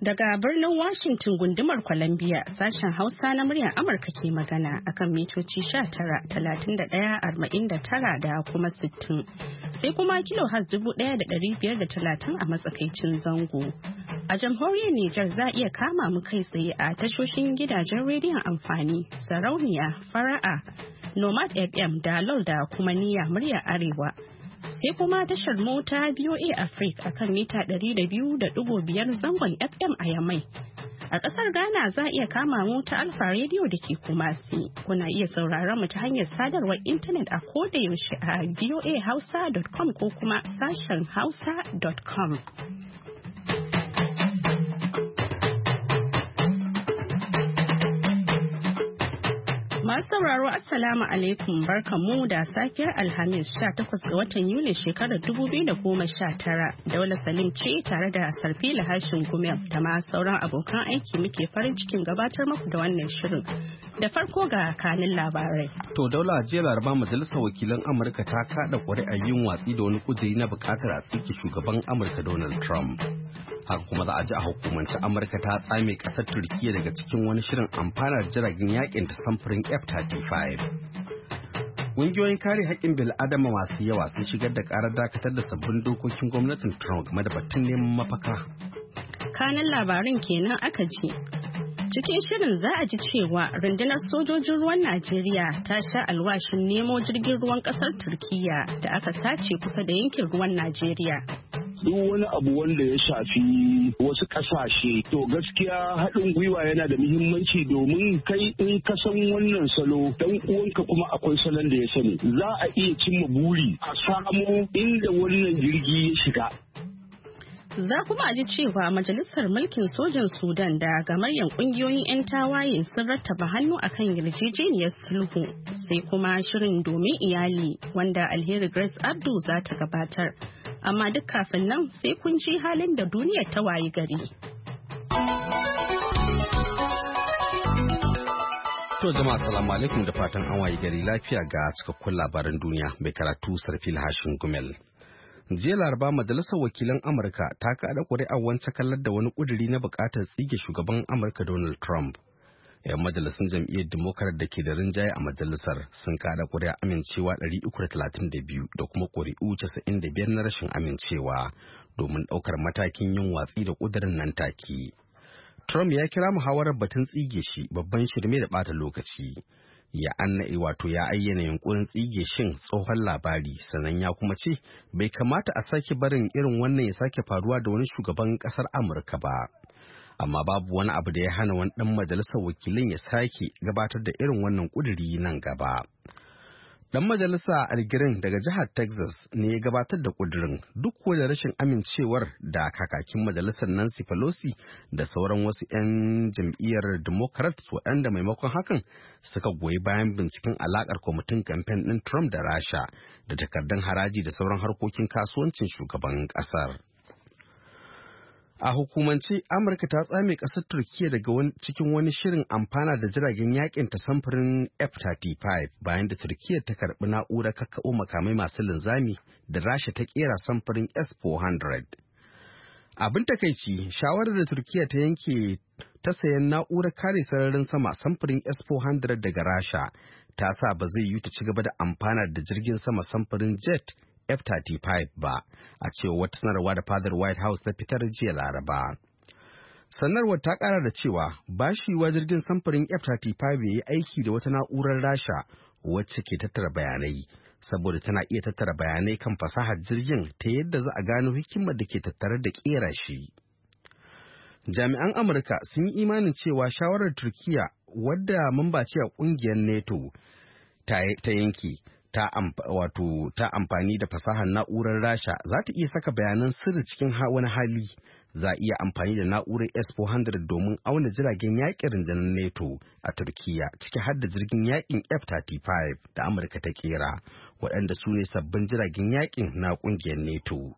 Daga birnin Washington gundumar Columbia, sashen Hausa na muryar Amurka ke magana akan mitoci 19, 31, 49 da kuma 60. Sai kuma kilohaz 1,530 a matsakaicin zango. A jamhuriyar Nijar za a iya kama mu kai tsaye a tashoshin gidajen rediyon amfani, sarauniya, fara'a, Nomad FM da LOL da kuma niyya muryar Arewa. Sai kuma tashar mota BOA Africa akan mita 200.5 zangon FM a Yamai. A ƙasar Ghana za a iya kama mu ta Alfa Radio da ke Kumasi. Kuna iya sauraron mu ta hanyar sadarwar intanet a koda yaushe a voahausa.com ko kuma sashen hausa.com. Masu sauraro Assalamu alaikum, barkanmu da safiyar Alhamis 18 ga watan Yuli shekarar 2019. Daula Salim ce tare da Sarfila Hashin Gumel da ma sauran abokan aiki muke farin cikin gabatar muku da wannan shirin. Da farko ga kanin labarai. To Daula, jiya Laraba Majalisar Wakilan Amurka ta kada ƙuri'ar yin watsi da wani kudiri na buƙatar a tsige shugaban Amurka Donald Trump. Haka kuma za a ji a hukumance Amurka ta tsame ƙasar Turkiyya daga cikin wani shirin amfana da jiragen yakin ta samfurin F-35. Ƙungiyoyin kare haƙƙin bil'adama masu yawa sun shigar da ƙarar dakatar da sabbin dokokin gwamnatin Trump game da batun neman mafaka. Kanin labarin kenan aka ji. Cikin shirin za a ji cewa rundunar sojojin ruwan Najeriya ta sha alwashin nemo jirgin ruwan ƙasar Turkiyya da aka sace kusa da yankin ruwan Najeriya. Duk wani abu wanda ya shafi wasu ƙasashe to gaskiya haɗin gwiwa yana da muhimmanci domin kai in ka san wannan salo dan uwanka kuma akwai salon da ya sani za a iya cimma buri a samu inda wannan jirgi ya shiga. Za kuma a ji cewa Majalisar Mulkin Sojan Sudan da gamayyar ƙungiyoyin 'yan tawaye sun rattaba hannu akan yarjejeniyar sulhu, sai kuma shirin domin iyali wanda Alheri Grace Abdu za ta gabatar. Amma duk kafin nan sai kun ji halin da duniyar ta wayi gari. To jama'a assalamu alaikum da fatan an wayi gari lafiya ga cikakkun labaran duniya mai karatu Sarfil Hashin Gumel. Jiya Laraba Majalisar Wakilan Amurka ta kada ƙuri'ar wance kallar da wani ƙuduri na buƙatar tsige shugaban Amurka Donald Trump. 'Yan majalisun jam'iyyar Democrat da ke da rinjaye a majalisar sun kada ƙuri'a amincewa 332 da kuma ƙuri'u 95 na rashin amincewa domin ɗaukar matakin yin watsi da ƙudurin nan take. Trump ya kira muhawarar batun tsige shi babban shirme da ɓata lokaci. Ya ayyana yunkurin tsige shin tsohon labari, sannan ya kuma ce bai kamata a sake barin irin wannan ya sake faruwa da wani shugaban ƙasar Amurka ba. Amma babu wani abu da ya hana wani ɗan majalisar wakilin ya sake gabatar da irin wannan ƙuduri nan gaba. Ɗan majalisa Al Green daga jihar Texas ne ya gabatar da ƙudurin duk da rashin amincewar da kakakin majalisar Nancy Pelosi da sauran wasu 'yan jam'iyyar Democrats waɗanda maimakon hakan suka goyi bayan binciken alaƙar kwamitin kamfen ɗin Trump da Rasha da takardun haraji da sauran harkokin kasuwancin shugaban ƙasar. A hukumance, Amurka ta tsame ƙasar Turkiyya daga cikin wani shirin amfana da jiragen yakin ta samfurin F-35 bayan da Turkiyya ta karɓi na'urar kakkaɓo makamai masu linzami da Rasha ta ƙera samfurin S-400. Abin takaici, shawarar da Turkiyya ta yanke ta sayan na'urar kare sararin sama samfurin S-400 daga Rasha ta sa ba zai yiwu ta ci gaba da amfana da jirgin sama samfurin jet F-35 ba, a cewa wata sanarwa da fadar White House ta fitar jiya Laraba. Sanarwar ta ƙara da cewa ba shi yiwuwa jirgin samfurin F-35 ya yi aiki da wata na'urar Rasha wacce ke tattara bayanai, saboda tana iya tattara bayanai kan fasahar jirgin ta yadda za a gano hikimar da ke tattare da ƙera shi. Jami'an Amurka sun yi imanin cewa shawarar Turkiyya, wadda mamba ce a ƙungiyar NATO ta yanke, ta amfani da fasahar na'urar Rasha za ta iya saka bayanan sirri cikin wani hali. Za a iya amfani da na'urar S-400 domin auna jiragen yaƙin rundunar NATO a Turkiyya, ciki har da jirgin yaƙin F-35 da Amurka ta kera, waɗanda su ne sabbin jiragen yaƙin na ƙungiyar NATO.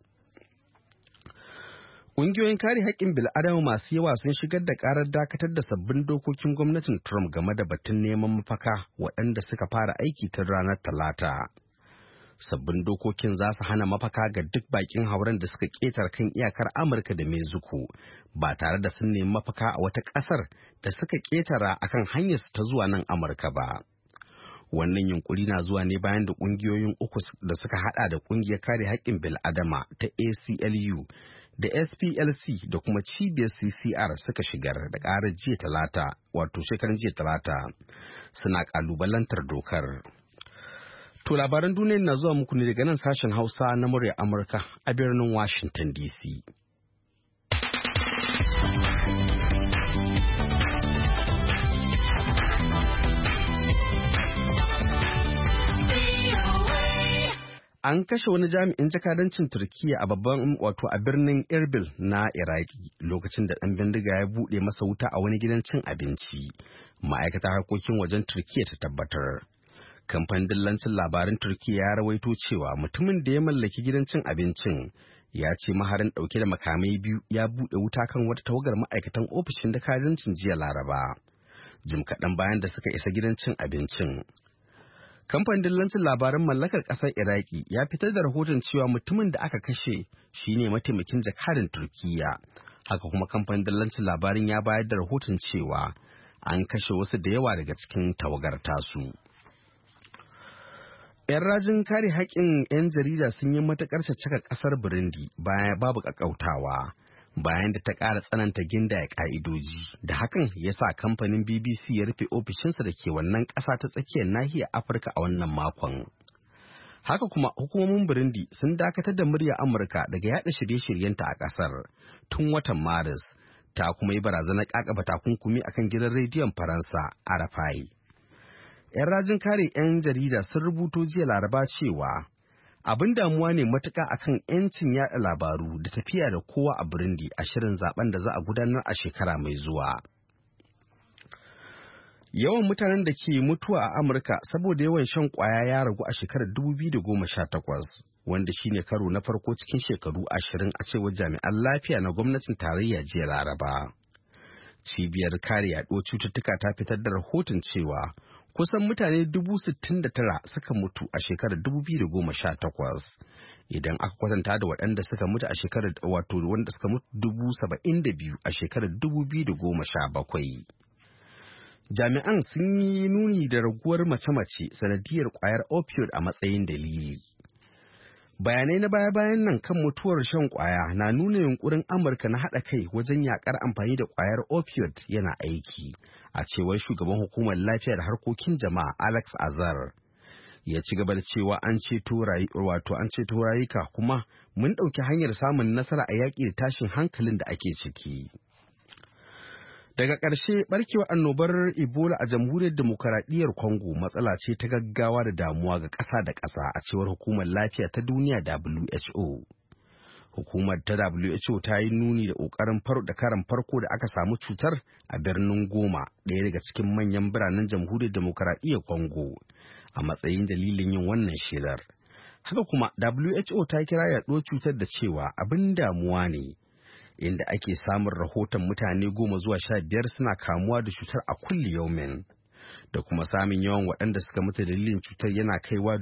Ƙungiyoyin kare haƙƙin bil'adama masu yawa sun shigar da ƙarar dakatar da sabbin dokokin gwamnatin Trump game da batun neman mafaka waɗanda suka fara aiki tun ranar Talata. Sabbin dokokin za su hana mafaka ga duk bakin hauren da suka ƙetare kan iyakar Amurka da Mexico ba tare da sun nemi mafaka a wata ƙasar da suka ƙetara akan hanyarsu ta zuwa nan Amurka ba. Wannan yunkuri na zuwa ne bayan da ƙungiyoyin uku da suka hada da ƙungiyar kare haƙƙin bil'adama ta ACLU da SPLC da kuma cibiyar CCR suka shigar da ƙarar shekaran jiya talata suna ƙalubalantar dokar. To labaran duniya na zuwa muku ne daga nan sashen Hausa na murya Amurka a birnin Washington DC. An kashe wani jami'in jakadancin Turkiyya a a birnin Erbil na Iraki lokacin da ɗan bindiga ya buɗe masa wuta a wani gidan cin abinci. Ma'aikatar harkokin wajen Turkiyya ta tabbatar. Kamfanin dillancin labaran Turkiyya ya rawaito cewa mutumin da ya mallaki gidan cin abincin ya ce maharin ɗauke da makamai biyu ya buɗe wuta kan wata tawagar ma'aikatan ofishin jakadancin jiya Laraba. Jim kaɗan bayan da suka isa gidan cin abincin. Kamfanin dillancin labaran mallakar ƙasar Iraki ya fitar da rahoton cewa mutumin da aka kashe shine mataimakin jakadan Turkiyya. Haka kuma kamfanin dillancin labarin ya bayar da rahoton cewa an kashe wasu da yawa daga cikin tawagar tasu. 'Yan rajin kare haƙƙin 'yan jarida sun yi matuƙar caccaka ƙasar Burundi babu ƙaƙƙautawa bayan da ta ƙara tsananta gindaya ƙa'idoji da hakan ya sa kamfanin BBC ya rufe ofishinsa da ke wannan ƙasa ta tsakiyar nahiyar Afirka a wannan makon. Haka kuma hukumomin Burundi sun dakatar da murya Amurka daga yaɗa shirye-shiryenta a ƙasar tun watan Maris, ta kuma yi barazanar ƙaƙaba takunkumi akan gidan rediyon Faransa RFI. 'Yan rajin kare 'yan jarida sun rubuto jiya Laraba cewa abin damuwa ne matuƙa akan 'yancin yaɗa labaru da tafiya da kowa a Burundi a shirin zaben da za a gudanar a shekara mai zuwa. Yawan mutanen da ke mutuwa a Amurka saboda yawan shan ƙwaya ya ragu a shekarar 2018, wanda shine karo na farko cikin shekaru 20 a cewar jami'an lafiya na gwamnatin tarayya jiya Laraba. Cibiyar kare yaɗuwar cututtuka ta fitar da rahoton cewa kusan mutane 69,000 suka mutu a shekarar 2018 idan aka kwatanta da waɗanda suka mutu a shekarar wanda suka mutu 72,000 a shekarar 2017. Jami'an sun yi nuni da raguwar mace-mace sanadiyar ƙwayar opioid a matsayin dalili. Bayanai na baya-bayan nan kan mutuwar shan ƙwaya na nuna yunkurin Amurka na haɗa kai wajen yaƙar amfani da ƙwayar opioid yana aiki, a cewar shugaban hukumar lafiya da harkokin jama'a Alex Azar. Ya ci gaba da cewa an ceto rayuka kuma mun ɗauki hanyar samun nasara a yaƙi da tashin hankalin da ake ciki. Daga ƙarshe barkewar annobar Ebola a jamhuriyar demokaradiyyar Congo matsala ce ta gaggawa da damuwa ga ƙasa da ƙasa a cewar hukumar lafiya ta duniya WHO. Hukumar ta WHO ta yi nuni da ƙoƙarin karan farko da aka samu cutar a birnin Goma, ɗaya daga cikin manyan biranen jamhuriyar demokaradiyyar Congo, a matsayin dalilin yin wannan shelar. Haka kuma WHO ta kira yaɗuwar cutar da cewa abin damuwa ne, inda ake samun rahoton mutane 10 zuwa 15 suna kamuwa da cutar a kulli yaumin, da kuma samun yawan waɗanda suka mutu dalilin cutar yana kaiwa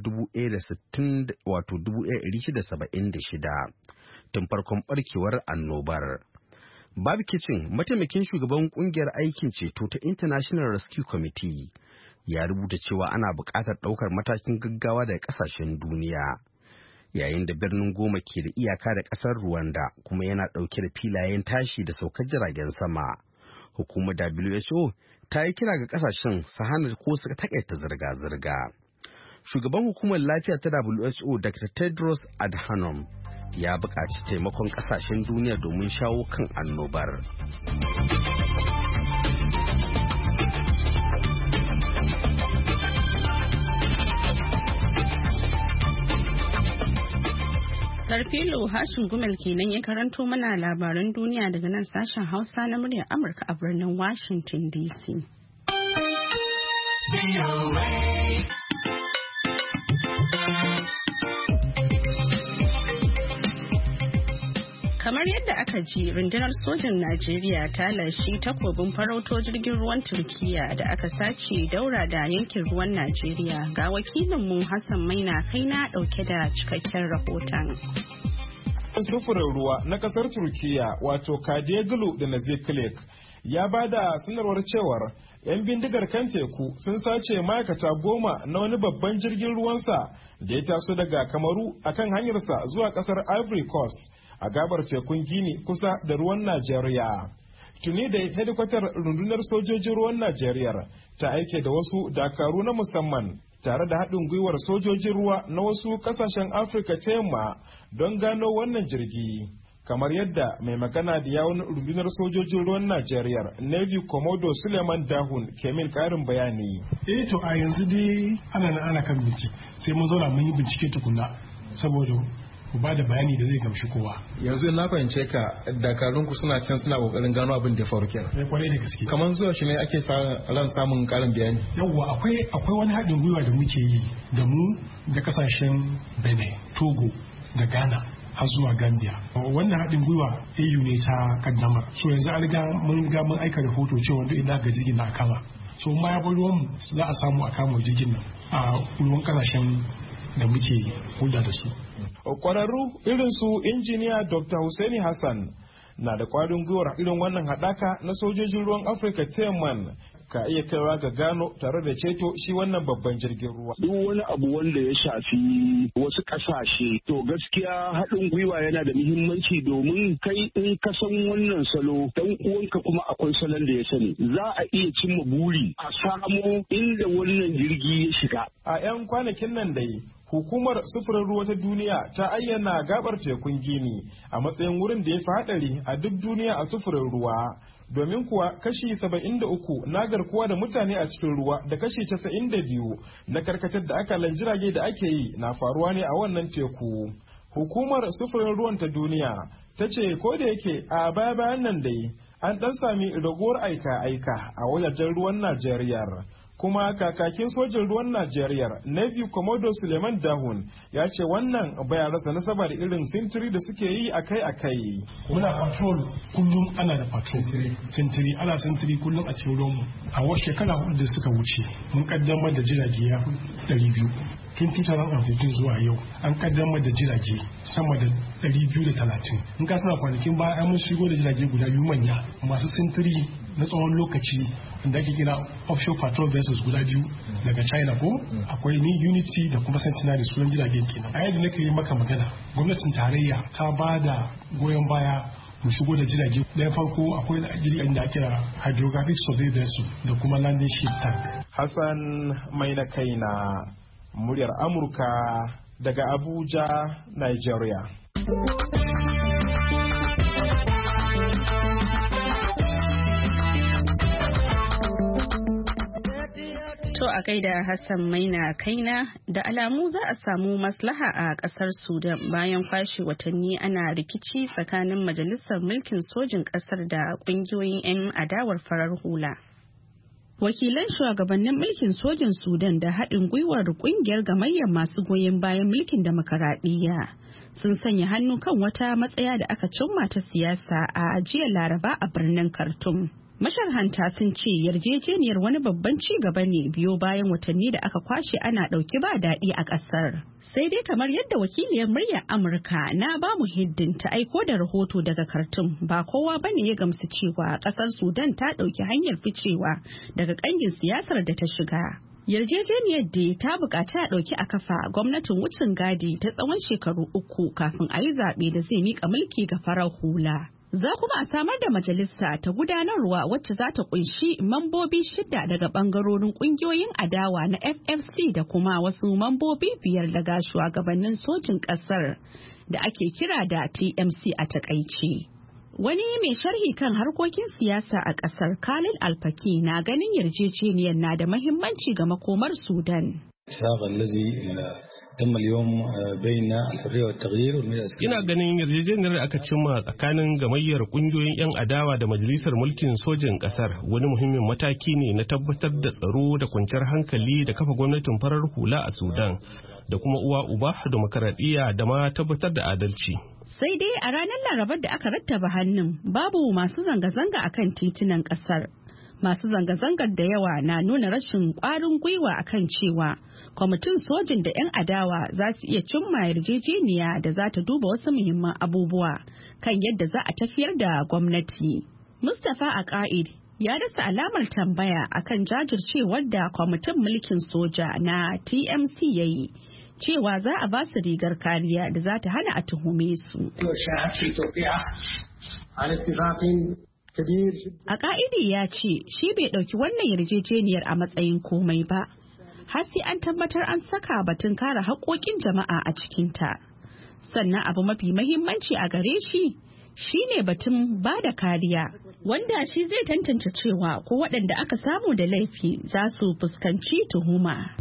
1,676 tun farkon barkewar annobar. Bob Kitchen, mataimakin shugaban kungiyar aikin ceto ta International Rescue Committee, ya rubuta cewa ana buƙatar ɗaukar matakin gaggawa daga ƙasashen duniya. Yayin da birnin Goma ke da iyaka da ƙasar Rwanda kuma yana ɗauke da filayen tashi da saukar jiragen sama. Hukumar WHO ta yi kira ga ƙasashen su hana ko su takaita zirga-zirga. Shugaban hukumar lafiya ta WHO Dr. Tedros Adhanom ya buƙaci taimakon ƙasashen duniya domin shawo kan annobar. Sarfilo Hashin Gumel kenan ya karanto mana labaran duniya daga nan sashen Hausa na muryar Amurka a birnin Washington DC. Kamar yadda aka ji, rundunar sojin Najeriya ta lashe takobin farauto jirgin ruwan Turkiya da aka sace daura da yankin ruwan Najeriya. Ga wakilinmu Hassan Maina Kaina dauke da cikakken rahoton. Sufurin ruwa na kasar Turkiya wato Kadiyaglu da Naziklik ya bada sanarwar cewar 'yan bindigar kan teku sun sace ma'aikata 10 na wani babban jirgin ruwansa da ya taso daga Kamaru akan hanyarsa zuwa kasar Ivory Coast a gabar tekun Gini kusa da ruwan Najeriya. Tuni da hedikwatar rundunar sojojin ruwan Najeriya ta aike da wasu dakaru na musamman tare da haɗin gwiwar sojojin ruwa na wasu ƙasashen Afirka ta yamma don gano wannan jirgi. Kamar yadda mai magana da yawun rundunar sojojin ruwan Najeriya Navy Commodore Suleiman Dahun ke min karin bayani. To a yanzu dai ana kan bincike sai mun zauna mun yi bincike tukuna saboda ku ba da bayani da zai gamshi kowa. Yanzu na fahimce ka dakarunku suna can suna kokarin gano abin da faru kenan. Kwarai da gaske. Kamar zuwa shi ne ake samun karin bayani. Yawwa akwai wani haɗin gwiwa da muke yi da mu da kasashen Benin, Togo da Ghana har zuwa Gambia. Wannan haɗin gwiwa AU ne ta kaddamar. So yanzu an riga mun aika rahoto cewa duk inda ga jirgin na kama. So ma ya bar ruwan za a samu a kama jirgin nan a ruwan kasashen da muke hulɗa da su. Kwararru irin su injiniya Dr. Hussaini Hassan na da kwarin gwiwar irin wannan haɗaka na sojojin ruwan Afirka ta yamma ka iya kaiwa ga gano tare da ceto shi wannan babban jirgin ruwa. Duk wani abu wanda ya shafi wasu ƙasashe to gaskiya haɗin gwiwa yana da muhimmanci domin kai in ka san wannan salo dan uwanka kuma akwai salon da ya sani za a iya cimma buri a samo inda wannan jirgi ya shiga. A 'yan kwanakin nan dai Hukumar sufurin ruwa ta duniya ta ayyana gabar tekun Gini a matsayin wurin da ya fi haɗari a duk duniya a sufurin ruwa. Domin kuwa kashi 73 na garkuwa da mutane a cikin ruwa da kashi 92 na karkatar da akalan jirage da ake yi na faruwa ne a wannan teku. Hukumar sufurin ruwan ta duniya ta ce ko da yake a baya-bayan nan dai an ɗan sami ragowar aika-aika a wajajen ruwan Najeriya. Kuma kakakin sojin ruwan Najeriya Navy Commodore Suleiman Dahun ya ce wannan baya rasa nasaba da irin sintiri da suke yi akai-akai. Muna patrol kullum, ana da patrol sintiri, ana sintiri kullum a cikin ruwanmu. A wasu shekara 4 da suka wuce mun kaddamar da jirage 200. Tun 2015 zuwa yau an kaddamar da jirage sama da 230. In ka sana kwanakin baya an mun shigo da jirage guda 2 manya masu sintiri na tsawon lokaci da ake kira offshore patrol vessels guda 2 daga China ko akwai ni Unity da kuma Centenary sunan jiragen kenan. A yadda nake yi maka magana gwamnatin tarayya ta ba da goyon baya mu shigo da jirage. Da farko akwai jirgin da ake kira hydrographic survey vessel da kuma landing ship tank. Hassan Maina Kaina, muryar Amurka daga Abuja, Nigeria. To a gaida Hassan Maina Kaina, da alamu za a samu maslaha a kasar Sudan bayan kwashe watanni ana rikici tsakanin majalisar mulkin sojin kasar da kungiyoyin 'yan adawar farar hula. Wakilan shugabannin mulkin sojin Sudan da haɗin gwiwar ƙungiyar gamayyar masu goyon bayan mulkin demokaradiyya sun sanya hannu kan wata matsaya da aka cimma ta siyasa a jiya Laraba a birnin Khartoum. Masharhanta sun ce yarjejeniyar wani babban ci gaba ne biyo bayan watanni da aka kwashe ana ɗauki ba daɗi a ƙasar. Sai dai kamar yadda wakiliyar muryar Amurka na ba mu hiddin ta aiko da rahoto daga Khartoum, ba kowa bane ya gamsu cewa ƙasar Sudan ta ɗauki hanyar ficewa daga ƙangin siyasar da ta shiga. Yarjejeniyar da ta buƙaci a ɗauki a kafa gwamnatin wucin gadi ta tsawon shekaru 3 kafin a yi zaɓe da zai miƙa mulki ga farar hula. Za kuma a samar da majalisa ta gudanarwa wacce za ta kunshi mambobi 6 daga bangarorin kungiyoyin adawa na FFC da kuma wasu mambobi 5 daga shugabannin sojin kasar da ake kira da TMC a takaice. Wani mai sharhi kan harkokin siyasa a kasar Khalil Alfaki na ganin yarjejeniyar na da mahimmanci ga makomar Sudan. Ina ganin yarjejeniyar aka cimma tsakanin gamayyar kungiyoyin 'yan adawa da majalisar mulkin sojin kasar wani muhimmin mataki ne na tabbatar da tsaro da kwanciyar hankali da kafa gwamnatin farar hula a Sudan da kuma uwa uba demokaradiyya da ma tabbatar da adalci. Sai dai a ranar Larabar da aka rattaba hannun babu masu zanga-zanga akan titunan kasar. Masu zanga-zangar da yawa na nuna rashin ƙwarin gwiwa akan cewa kwamitin sojin da 'yan adawa za su iya cimma yarjejeniya da za ta duba wasu muhimman abubuwa kan yadda za a tafiyar da gwamnati. Mustapha Aqaid ya dasa alamar tambaya akan jajircewar da kwamitin mulkin soja na TMC ya yi cewa za a ba su rigar kariya da za ta hana a tuhume su. Aqaidi ya ce shi bai ɗauki wannan yarjejeniyar a matsayin komai ba, har sai an tabbatar an saka batun kare haƙoƙin jama'a a cikinta. Sannan abu mafi mahimmanci a gare shi shine batun ba da kariya, wanda shi zai tantance cewa ko waɗanda aka samu da laifi za su fuskanci tuhuma.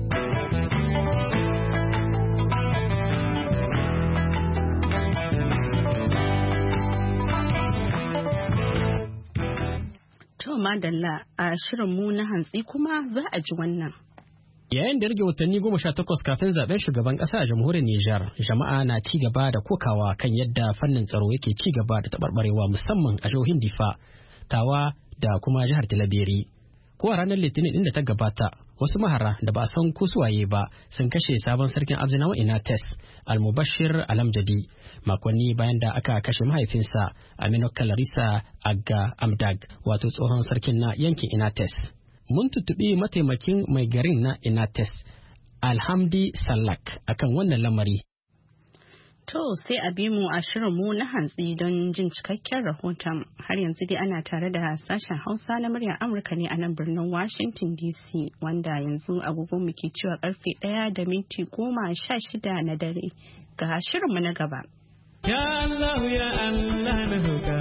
To madalla, a shirinmu na hantsi kuma za a ji wannan. Yayin da rage watanni 18 kafin zaben shugaban kasa a jamhuriyar Nijar, jama'a na ci gaba da kokawa kan yadda fannin tsaro yake ci gaba da tabarbarewa musamman a jihohin Difa, Tawa da kuma jihar Talabiri. Ko a ranar Litinin din da ta gabata, wasu mahara da ba a san ko suwaye ba sun kashe sabon sarkin Abzinawa Inates, Almubashir Alamjadi, makonni bayan da aka kashe mahaifinsa Aminu Kalarisa Agga Amdag, wato tsohon sarkin na yankin Inates. Mun tutubi mataimakin mai garin na Inates, Alhamdi Sallak, akan wannan lamari. To sai a bi mu a shirinmu na hantsi don jin cikakken rahoton. Har yanzu dai ana tare da sashen Hausa na muryar Amurka ne a nan birnin Washington DC, wanda yanzu agogon muke cewa karfe 1:16 na dare. Ga shirinmu na gaba. Ya Allah ya Allah na roƙa.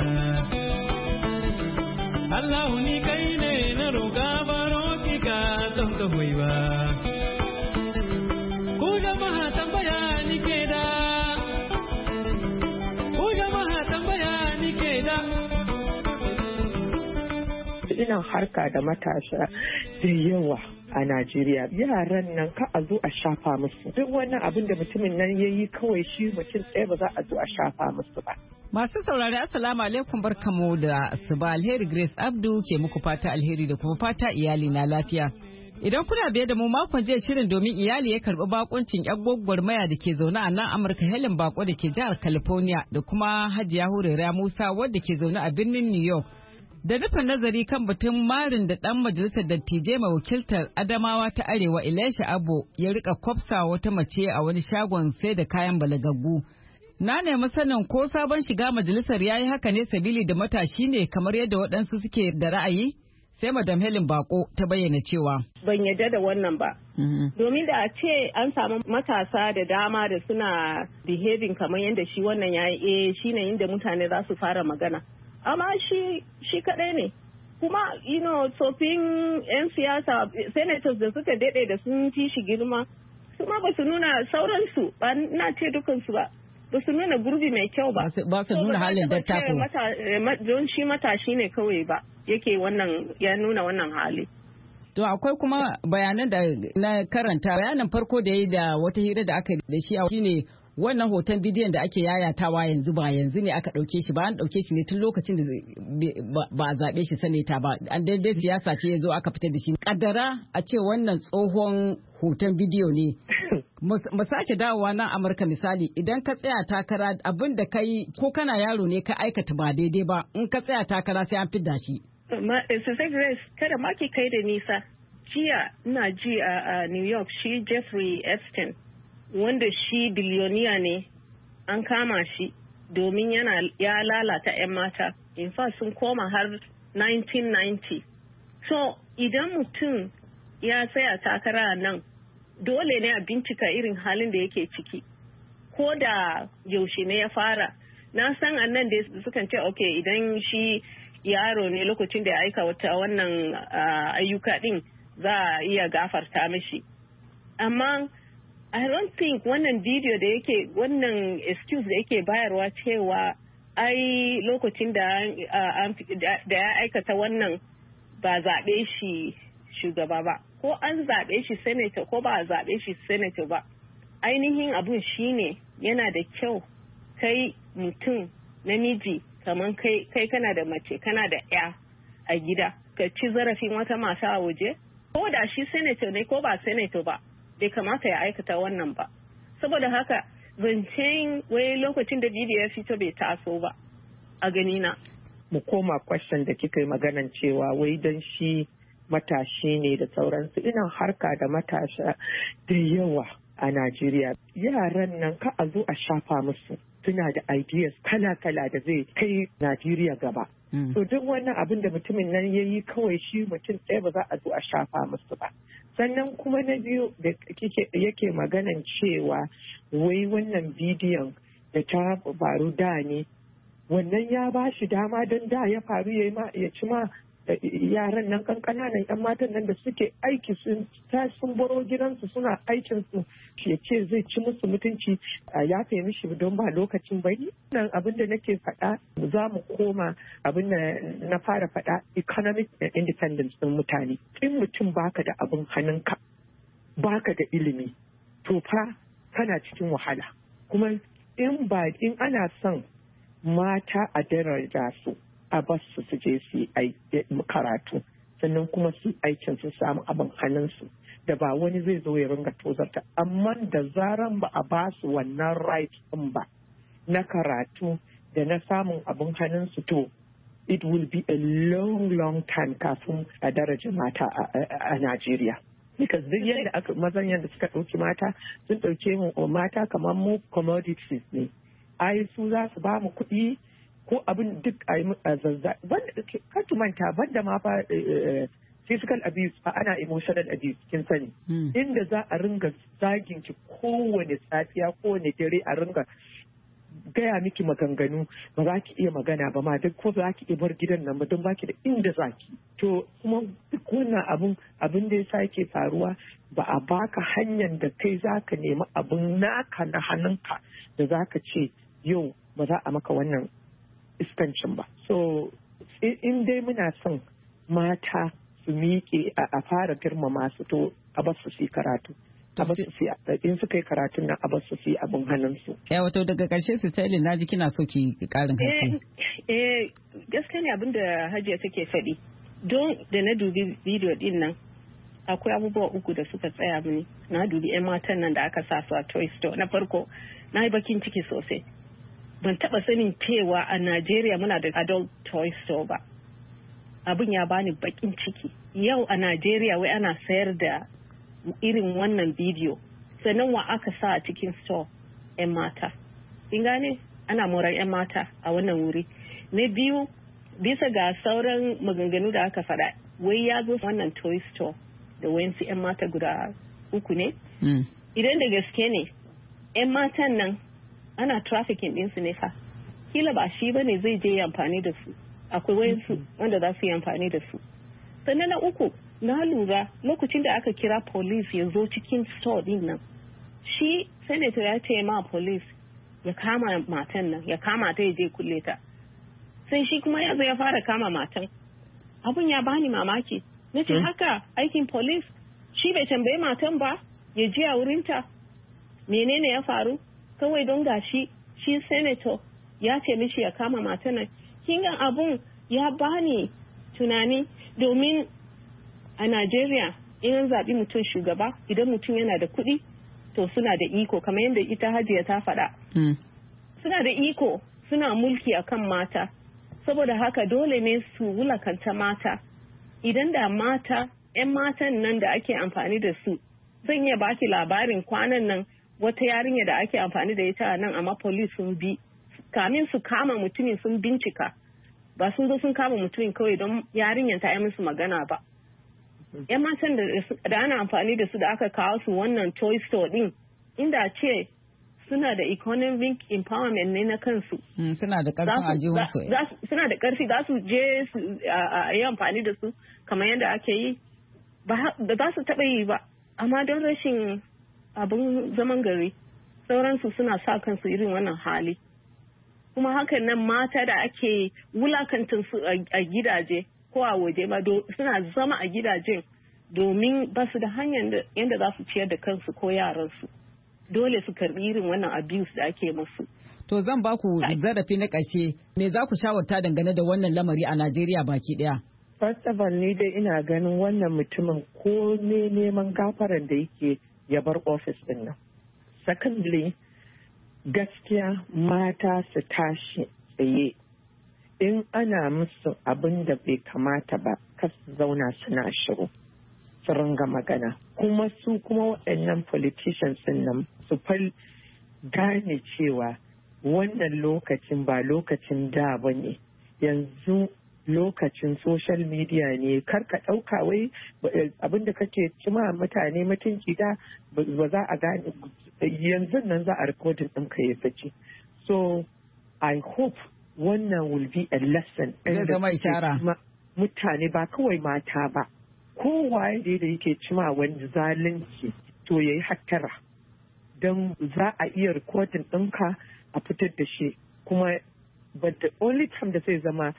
Allah ni kai ne na roƙa baro ki ka don ka hoyi ba. Ku jama'a tambaya ni ke da. Ku jama'a tambaya ni ke da. Ina harka da matasa da yawa a Najeriya. Yaran nan ka a zo a shafa musu. Duk wannan abin da mutumin nan ya yi kawai shi mutum ɗaya ba za a zo a shafa musu ba. Masu saurari assalamu alaikum barkamu da asuba. Alheri Grace Abdu ke muku fata alheri da kuma fata iyali na lafiya. Idan kuna biye da mu makon jiya shirin domin iyali ya karbi bakuncin yan gwagwarmaya da ke zaune a nan Amurka, Helen Bako da ke jihar California da kuma Hajiya Hurera Musa wadda ke zaune a birnin New York. Da nufin nazari kan batun marin da ɗan majalisar dattijai mai wakiltar Adamawa ta Arewa Elisha Abo ya rika kwafsa wata mace a wani shagon sai da kayan balagaggu. Na nemi sanin ko sabon shiga majalisar ya yi haka ne sabili da matashi ne kamar yadda waɗansu suke da ra'ayi? Sai Madam Helen Bako ta bayyana cewa. Ban yarda da wannan ba. Domin da a ce an samu matasa da dama da suna behaving kamar yadda shi wannan ya yi shi ne inda mutane za su fara magana. Amma shi kaɗai ne. Kuma, tsofin 'yan siyasa, senators da suka daɗe da sun fi shi girma, su ma ba su nuna sauransu, ba na ce dukansu ba. Ba su nuna gurbi mai kyau ba. Ba su nuna halin dattako. Don shi matashi ne kawai ba yake ya nuna wannan hali. To akwai kuma bayanan da na karanta. Bayanan farko da ya yi da wata hira da aka da shi shine wannan hoton bidiyon da ake yayatawa yanzu ba yanzu ne aka ɗauke shi ba, an ɗauke shi ne tun lokacin da ba a zaɓe shi sanata ba, an daidai siyasa ce ya zo aka fitar da shi. Kaddara a ce wannan tsohon hoton bidiyo ne. Mu sake dawowa nan Amurka misali, idan ka tsaya takara abin da kai ko kana yaro ne ka aikata ba daidai ba, in ka tsaya takara sai an fidda shi. Grace, kada ma ki kai da nisa. Jiya ina ji a New York shi Jeffrey Epstein, wanda shi biliyoniya ne, an kama shi domin ya lalata 'yan mata. In fact sun koma har 1990. So idan mutum ya tsaya takara nan, dole ne a bincika irin halin da yake ciki. Ko da yaushe ne ya fara. Na san annan da sukan ce okay idan shi yaro ne lokacin da ya aika wata wannan ayyuka din za a iya gafarta mishi. Amma I don't think wannan video da yake wannan excuse da yake bayarwa cewa ai lokacin da ya aikata wannan ba zaɓe shi shugaba ba, ko an zaɓe shi senator ko ba a zaɓe shi senator ba, ainihin abun shine yana da kyau kai mutum namiji kamar kai kana da mace kana da ya a gida ka ci zarafin wata mata a waje ko da shi senator ne ko ba senator ba bai kamata ya aikata wannan ba. Saboda haka zancen wai lokacin da bidiyo ya fito bai taso ba a ganina. Mu koma question da kika yi maganan cewa wai don shi matashi ne da sauransu. Ina harka da matasha da yawa a Najeriya. Yaran nan ka a zo a shafa musu. Suna da ideas kala-kala da zai kai Najeriya gaba. So duk wannan abin da mutumin nan ya yi kawai shi mutum ɗaya ba za a zo a shafa musu ba. Sannan kuma na biyu da yake maganan cewa wai wannan bidiyon da ta faru da ne, wannan ya ba shi dama don da ya faru ya ci ma yaran nan kankananan yan matan nan da suke aiki sun baro gidansu suna aikin su ya ce zai ci musu mutunci ya fahimi shi don ba lokacin bari. Nan abin da nake faɗa za mu koma abin da na fara faɗa economic independence ɗin mutane. In mutum baka da abin hannunka baka da ilimi to fa kana cikin wahala. Kuma in ana son mata a daraja su a bas su je su yi karatu sannan kuma su aikin su samu abin hannunsu da ba wani zai zo ya ringa tozarta, amma da zaran ba a ba su wannan right din ba na karatu da na samun abin hannunsu to it will be a long time kafin a daraja mata a Najeriya. Because duk yadda mazan yadda suka ɗauki mata sun ɗauke mu mata kamar mu commodities ne. Ai su za su ba mu kuɗi ko abin duk a yi a zazza. Kan manta banda ma fa physical abuse fa ana emotional abuse kin sani. Inda za a ringa zagin ki kowane safiya kowane dare a ringa gaya miki maganganu ba za ki iya magana ba ma duk ko za ki iya bar gidan nan ba don ba ki da inda za ki. To kuma duk wannan abin da ya sake faruwa ba a baka hanyar da kai za ka nemi abin naka na hannunka da za ka ce yau ba za a maka wannan iskancin ba. So in dai muna son mata su miƙe a fara girmama su to a basu su karatu. In suka yi karatun nan a basu su abin hannunsu. Wato daga ƙarshe su ta na ji kina so ki ƙarin haske. Gaskiya ne abin da Hajiya take faɗi. Don da na dubi bidiyo din nan akwai abubuwa uku da suka tsaya mini. Na dubi 'yan matan nan da aka sa su a Toy Store. Na farko na yi bakin ciki sosai. Ban taɓa sanin cewa a Najeriya muna da adult toy store ba. Abin ya bani bakin ciki. Yau a Najeriya wai ana sayar da irin wannan bidiyo. Sannan wa aka sa a cikin store 'yan mata. In gane ana moran 'yan mata a wannan wuri. Na biyu bisa ga sauran maganganu da aka faɗa wai ya zo wannan toy store da wayansu 'yan mata guda uku ne. Idan da gaske ne 'yan matan nan ana trafficking ɗinsu ne fa. Kila ba shi ba ne zai je yi amfani da su. Akwai wayansu wanda za su yi amfani da su. Sannan na uku na lura lokacin da aka kira police ya zo cikin store din nan. Shi senator ya ce ma police ya kama matan nan ya kama ta ya je kulle ta. Sai shi kuma ya zo ya fara kama matan. Abun ya bani mamaki. Na ce haka aikin police shi bai tambaye matan ba ya je a wurinta. Menene ya faru? Kawai don gashi shi senator ya ce mishi ya kama matan nan. Kingan abun ya bani tunani domin a Najeriya in an zaɓi mutum shugaba idan mutum yana da kuɗi to suna da iko kamar yadda ita Hajiya ta faɗa. Suna da iko suna mulki akan mata saboda haka dole ne su wulakanta mata. Idan da mata 'yan matan nan da ake amfani da su zan iya baki labarin kwanan nan wata yarinya da ake amfani da ita nan amma police sun bi kamin su kama mutumin sun bincika ba sun zo sun kama mutumin kawai don yarinyar ta yi musu magana ba. 'Yan matan da ana amfani da su da aka kawo su wannan toy store din inda ce suna da economic empowerment ne na kansu. Suna da karfin ajiyarsu. Suna da karfi za su je a yi amfani da su kamar yadda ake yi ba za su taɓa yi ba amma don rashin abin zaman gari sauransu suna sa kansu irin wannan hali. Kuma hakan nan mata da ake wulakantar su a gidaje ko a waje ba suna zama a gidajen domin ba su da hanyar yadda za su ciyar da kansu ko yaransu. Dole su karbi irin wannan abuse da ake musu. To zan ba ku zarafi na ƙarshe, me za ku shawarta dangane da wannan lamari a Najeriya baki ɗaya? First of all, ni dai ina ganin wannan mutumin ko ne neman gafaran da yake ya bar ofis din nan. Secondly, gaskiya mata su tashi tsaye in ana musu abin da bai kamata ba, kas zauna suna shiru su ringa magana. Kuma su kuma waɗannan politicians din nan su gane cewa wannan lokacin ba lokacin da ba ne, yanzu lokacin social media ne. Kar ka ɗauka wai abinda kake cima mutane mutunci da ba za a gane, yanzu nan za a rikodin ɗinka ya fice. So I hope wannan will be a lesson. Zama ishara. Mutane ba kawai mata ba, kowaye da yake cima wani zalunci to yayi hattara, don za a iya rikodin ɗinka a fitar da shi. Kuma but the only time da zai zama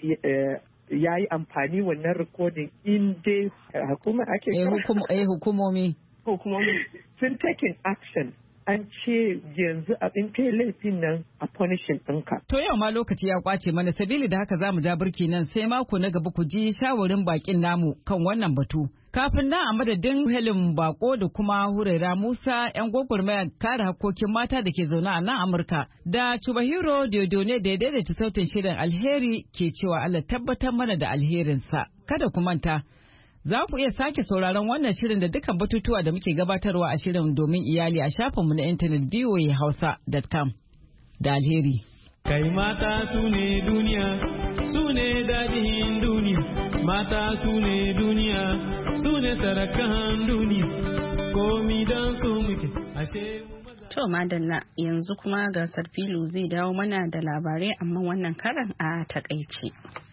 ya yi amfani wannan rikodin in dai hukuma ake hukumomi sun taking action, an ce yanzu abin kai laifin nan a punishing ɗinka. To yau ma lokaci ya kwace mana, sabili da haka za mu ja birki nan sai mako na gaba ku ji shawarin bakin namu kan wannan batu. Kafin nan a madadin Helen Bako da kuma Huraira Musa 'yan gwagwarmayar kare hakkokin mata da ke zaune a nan Amurka, da Chubahiro Diodone da ya daidaita sautin shirin, alheri ke cewa Allah tabbatar mana da alherinsa. Kada ku manta, za ku iya sake sauraron wannan shirin da dukkan batutuwa da muke gabatarwa a shirin domin iyali a shafinmu na intanet voahausa.com. Da alheri. Kai mata su ne duniya, su ne daɗin duniya, mata su ne duniya, su ne sarakan duniya, komi don su muke, ashe mu maza. To madalla, yanzu kuma gasar filu zai dawo mana da labarai amma wannan karan a takaice.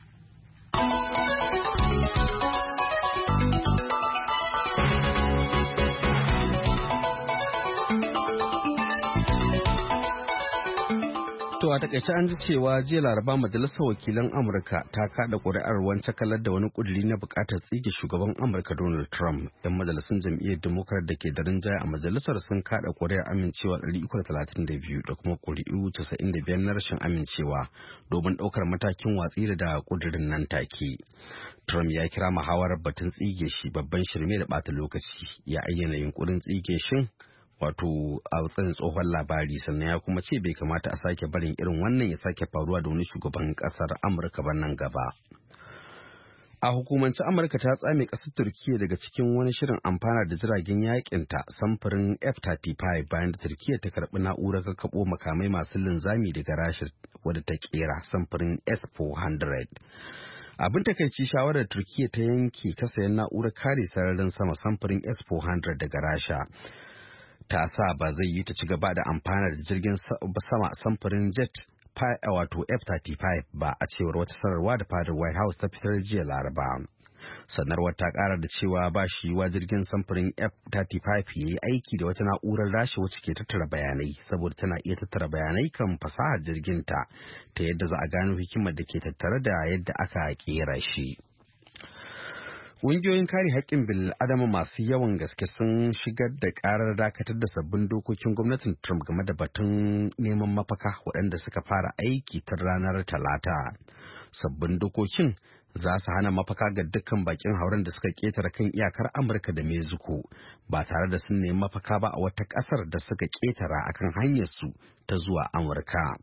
To a takaice an ji cewa jiya Laraba Majalisar Wakilan Amurka ta kada ƙuri'ar wancan kalar da wani ƙuduri na buƙatar tsige shugaban Amurka Donald Trump. 'Yan majalisun jam'iyyar Democrat da ke da rinjaye a majalisar sun kada ƙuri'ar amincewa 332 da kuma ƙuri'u 95 na rashin amincewa domin ɗaukar matakin watsi da ƙudurin nan take. Trump ya kira muhawarar batun tsige shi babban shirme da ɓata lokaci, ya ayyana yunkurin tsige shin wato a tsayin tsohon labari, sannan ya kuma ce bai kamata a sake barin irin wannan ya sake faruwa da wani shugaban kasar Amurka ba nan gaba. A hukumance Amurka ta tsame kasar Turkiyya daga cikin wani shirin amfana da jiragen yakinta samfurin F-35 bayan da Turkiyya ta karbi na'urar kakkaɓo makamai masu linzami daga Rasha wadda ta kera samfurin S-400. Abin takaici shawarar Turkiyya ta yanke ta sayan na'urar kare sararin sama samfurin S-400 daga Rasha ta sa ba zai yi ta ci gaba da amfana da jirgin sama samfurin jet wato F-35 ba, a cewar wata sanarwa da fadar White House ta fitar jiya Laraba. Sanarwar ta kara da cewa ba shi yiwuwa jirgin samfurin F-35 ya yi aiki da wata na'urar Rasha wacce ke tattara bayanai, saboda tana iya tattara bayanai kan fasahar jirgin ta yadda za a gano hikimar da ke tattare da yadda aka kera shi. Ƙungiyoyin kare haƙƙin bil'adama masu yawan gaske sun shigar da ƙarar dakatar da sabbin dokokin gwamnatin Trump game da batun neman mafaka waɗanda suka fara aiki tun ranar Talata. Sabbin dokokin za su hana mafaka ga dukkan bakin hauren da suka ƙetare kan iyakar Amurka da Mexico ba tare da sun nemi mafaka ba a wata ƙasar da suka ƙetara akan hanyarsu ta zuwa Amurka.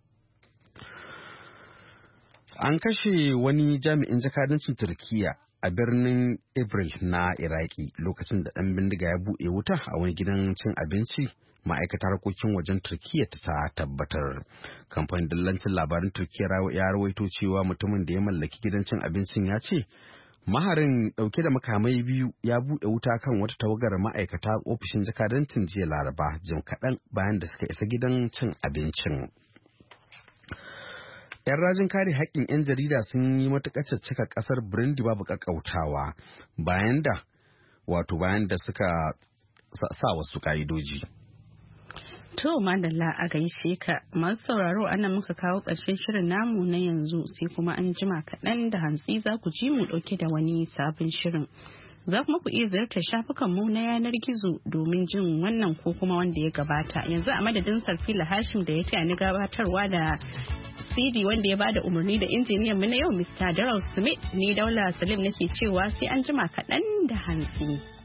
An kashe wani jami'in jakadancin Turkiyya a birnin Ibril na Iraki lokacin da ɗan bindiga ya buɗe wuta a wani gidan cin abinci, ma'aikatar harkokin wajen Turkiyya ta tabbatar. Kamfanin dillancin labarin Turkiyya ya rawaito cewa mutumin da ya mallaki gidan cin abincin ya ce maharin ɗauke da makamai biyu ya buɗe wuta kan wata tawagar ma'aikata ofishin jakadancin jiya Laraba jim kaɗan bayan da suka isa gidan cin abincin. 'Yan rajin kare haƙƙin 'yan jarida sun yi matuƙar cika ƙasar Burundi babu ƙaƙƙautawa bayan da suka sa wasu ƙa'idoji. To madalla a gaishe ka, masu sauraro anan muka kawo ƙarshen shirin namu na yanzu, sai kuma an jima kaɗan da hantsi za ku ji mu ɗauke da wani sabon shirin. Za kuma ku iya ziyartar shafukanmu na yanar gizo domin jin wannan ko kuma wanda ya gabata. Yanzu a madadin Sarfila Hashim da ya taya ni gabatarwa da CD wanda ya bada umarni da injiniyan mu na yau Mr. Daryl Smith, ni Daula Salim nake cewa sai an jima kaɗan da hantsi.